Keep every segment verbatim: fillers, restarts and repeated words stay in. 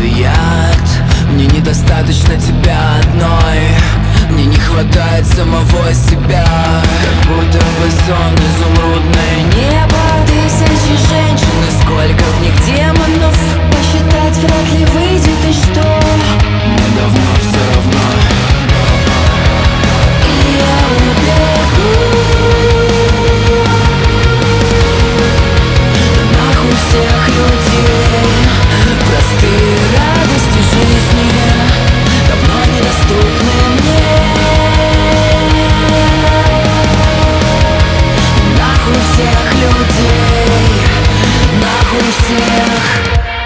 яд. Мне недостаточно тебя одной, мне не хватает самого себя. Как будто бы сон, изумрудное небо, тысячи женщин, и сколько в них демонов. Посчитать вряд ли выйдет, и что? Мне давно все равно. И я убегу нахуй всех людей. Простые радости жизни давно недоступны мне. Нахуй всех людей, нахуй всех.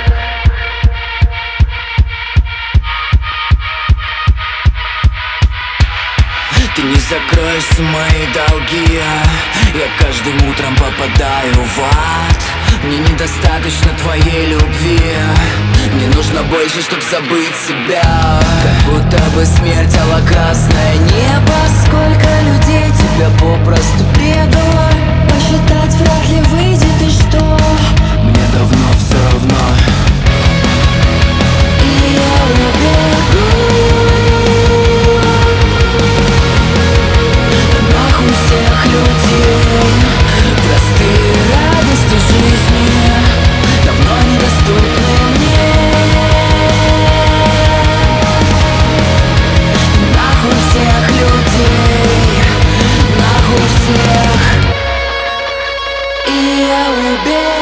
Ты не закроешь все мои долги, я каждым утром попадаю в ад. Мне недостаточно твоей любви, мне нужно больше, чтоб забыть себя. Как будто бы смерть, алло-красное небо. Сколько людей тебя попросту предало. Посчитать вряд ли выйдет, и что? Мне давно все равно. И я убегу нахуй всех людей. Простые радости жизни давно недоступны мне. Нахуй всех людей, нахуй всех. И я убегу